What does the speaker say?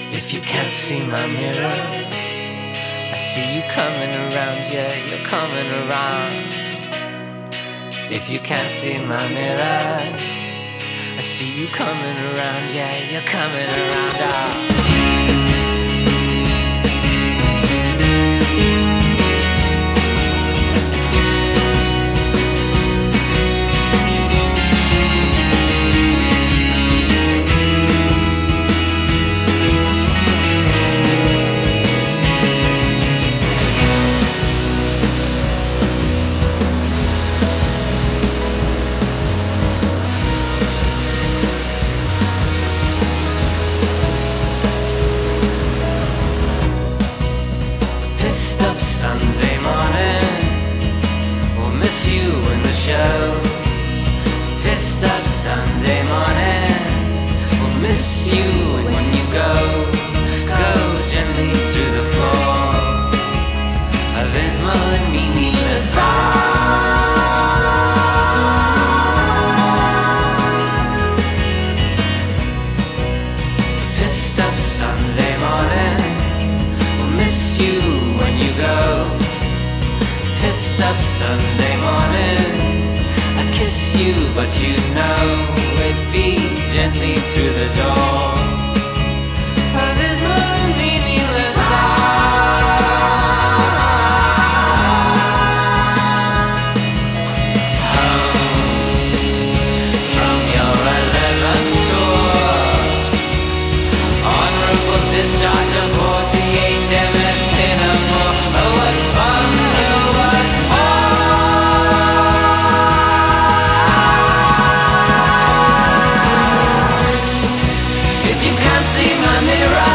If you can't see my mirrors, I see you coming around, yeah, you're coming around. If you can't see my mirrors, I see you coming around, yeah, you're coming around. Pissed up Sunday morning, we'll miss you in the show. Pissed up Sunday morning, we'll miss you when you go. Go gently through the floor of dismal and meaningless Pissed up Sunday morning, miss you when you go. Pissed up Sunday morning, I kiss you, but you know it'd be gently through the door of this one meaningless home from your 11th tour. Honorable discharge aboard the HMS Pinafore. Oh, what fun, oh, what fun. If you can't see my mirror,